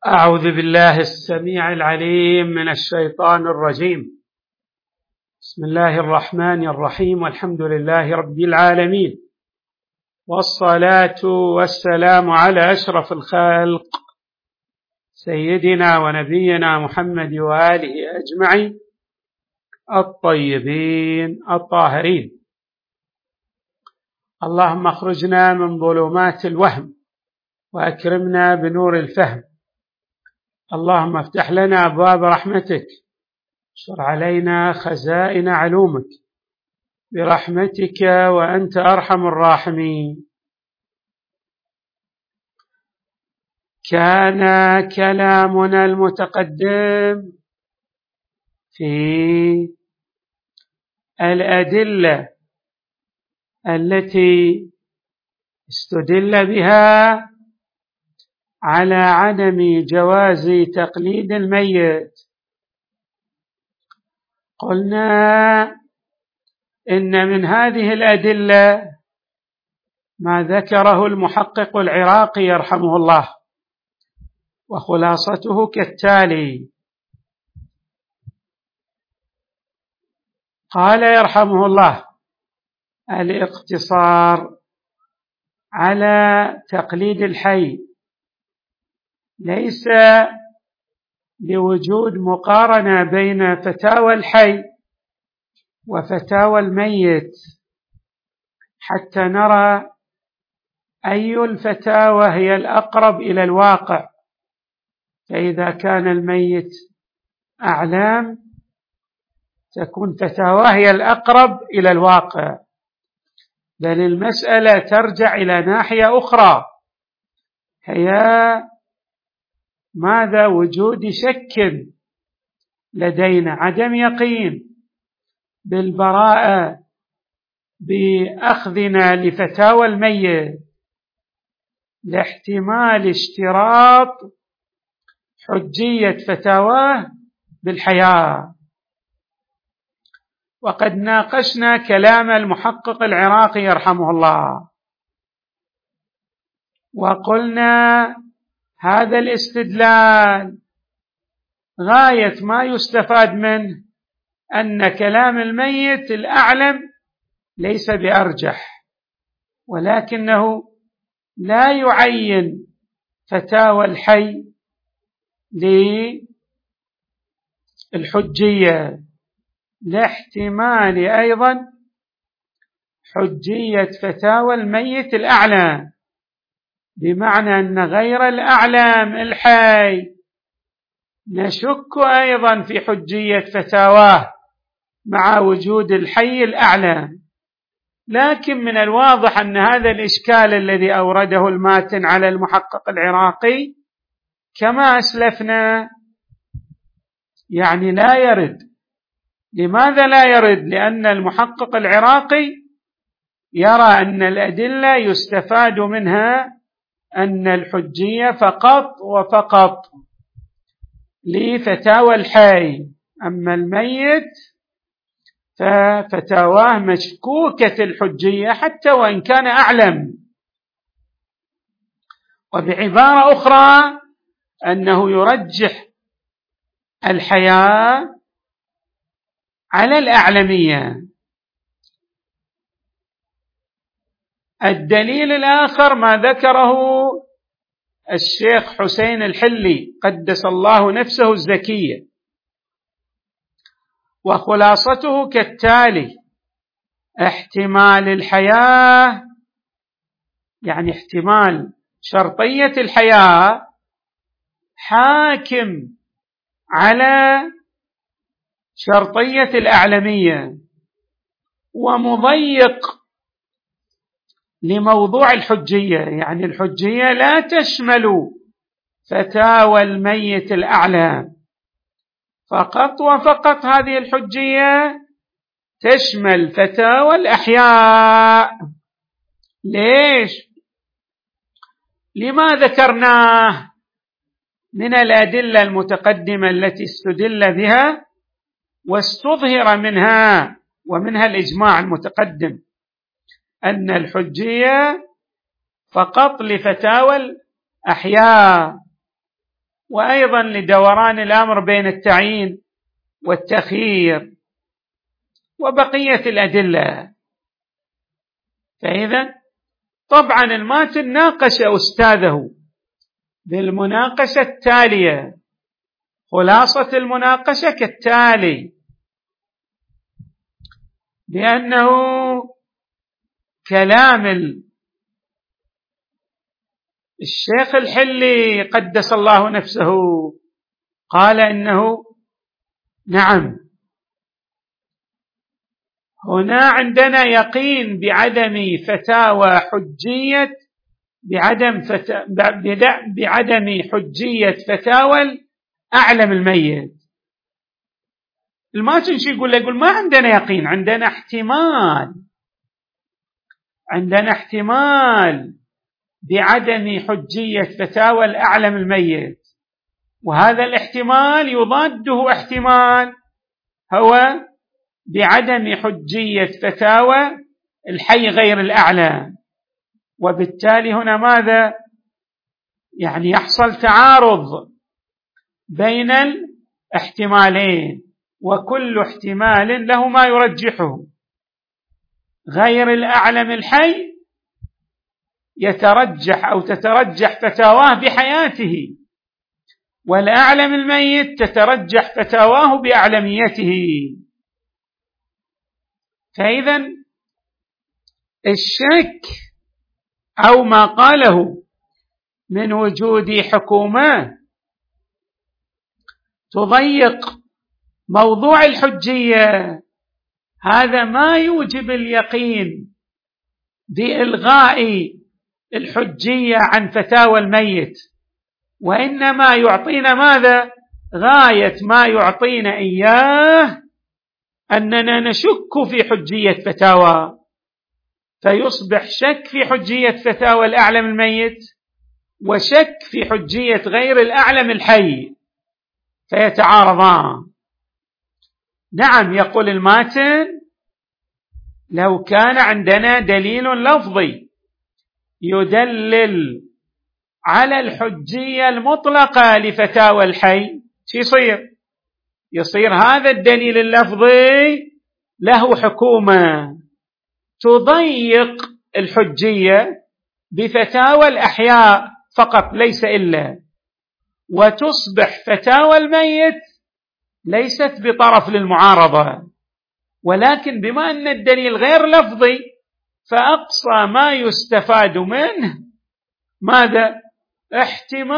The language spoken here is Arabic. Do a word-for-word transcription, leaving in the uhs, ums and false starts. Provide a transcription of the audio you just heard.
أعوذ بالله السميع العليم من الشيطان الرجيم. بسم الله الرحمن الرحيم، والحمد لله رب العالمين، والصلاة والسلام على أشرف الخلق سيدنا ونبينا محمد وآله أجمعين الطيبين الطاهرين. اللهم اخرجنا من ظلمات الوهم وأكرمنا بنور الفهم. اللهم افتح لنا أبواب رحمتك، اشر علينا خزائن علومك برحمتك وأنت أرحم الراحمين. كان كلامنا المتقدم في الأدلة التي استدل بها على عدم جواز تقليد الميت. قلنا إن من هذه الأدلة ما ذكره المحقق العراقي يرحمه الله، وخلاصته كالتالي: قال يرحمه الله: الاقتصار على تقليد الحي ليس لوجود مقارنة بين فتاوى الحي وفتاوى الميت حتى نرى أي الفتاوى هي الأقرب إلى الواقع، فإذا كان الميت أعلام تكون فتاواه هي الأقرب إلى الواقع، بل المسألة ترجع إلى ناحية أخرى، هي ماذا؟ وجود شك لدينا، عدم يقين بالبراءة بأخذنا لفتاوى الميت لاحتمال اشتراط حجية فتاواه بالحياة. وقد ناقشنا كلام المحقق العراقي يرحمه الله، وقلنا هذا الاستدلال غاية ما يستفاد منه أن كلام الميت الأعلم ليس بأرجح، ولكنه لا يعين فتاوى الحي للحجية، لاحتمال أيضا حجية فتاوى الميت الأعلى، بمعنى أن غير الأعلام الحي نشك أيضا في حجية فتاواه مع وجود الحي الأعلى. لكن من الواضح أن هذا الإشكال الذي أورده الماتن على المحقق العراقي كما أسلفنا يعني لا يرد. لماذا لا يرد؟ لأن المحقق العراقي يرى أن الأدلة يستفاد منها أن الحجية فقط وفقط لفتاوى الحي، أما الميت ففتاواه مشكوكة الحجية حتى وإن كان أعلم. وبعبارة أخرى أنه يرجح الحياة على الأعلمية. الدليل الآخر ما ذكره الشيخ حسين الحلي قدس الله نفسه الزكية، وخلاصته كالتالي: احتمال الحياة يعني احتمال شرطية الحياة حاكم على شرطية الأعلمية، ومضيق لموضوع الحجية، يعني الحجية لا تشمل فتاوى الميت الأعلى فقط وفقط، هذه الحجية تشمل فتاوى الأحياء. ليش؟ لما ذكرناه من الأدلة المتقدمة التي استدل بها واستظهر منها ومنها الإجماع المتقدم أن الحجية فقط لفتاوى الأحياء، وأيضا لدوران الأمر بين التعيين والتخيير وبقية الأدلة. فإذا طبعا الماتن ناقش أستاذه بالمناقشة التالية، خلاصة المناقشة كالتالي: بأنه كلام الشيخ الحلي قدس الله نفسه قال إنه نعم هنا عندنا يقين بعدم فتاوى حجية بعدم فتا بعدم حجية فتاوى الأعلم الميت. الماتن شو يقول له؟ يقول ما عندنا يقين، عندنا احتمال عندنا احتمال بعدم حجية فتاوى الأعلم الميت، وهذا الاحتمال يضاده احتمال هو بعدم حجية فتاوى الحي غير الأعلم، وبالتالي هنا ماذا؟ يعني يحصل تعارض بين الاحتمالين، وكل احتمال له ما يرجحه. غير الأعلم الحي يترجح أو تترجح فتاواه بحياته، والأعلم الميت تترجح فتاواه بأعلميته. فإذا الشك أو ما قاله من وجود حكومة تضيق موضوع الحجية، هذا ما يوجب اليقين بإلغاء الحجية عن فتاوى الميت، وإنما يعطينا ماذا؟ غاية ما يعطينا إياه أننا نشك في حجية فتاوى، فيصبح شك في حجية فتاوى الأعلم الميت وشك في حجية غير الأعلم الحي، فيتعارضان. نعم، يقول الماتن لو كان عندنا دليل لفظي يدلل على الحجية المطلقة لفتاوى الحي شو يصير؟ يصير هذا الدليل اللفظي له حكومة تضيق الحجية بفتاوى الأحياء فقط ليس إلا، وتصبح فتاوى الميت ليست بطرف للمعارضة، ولكن بما أن الدليل غير لفظي فأقصى ما يستفاد منه ماذا؟ احتمال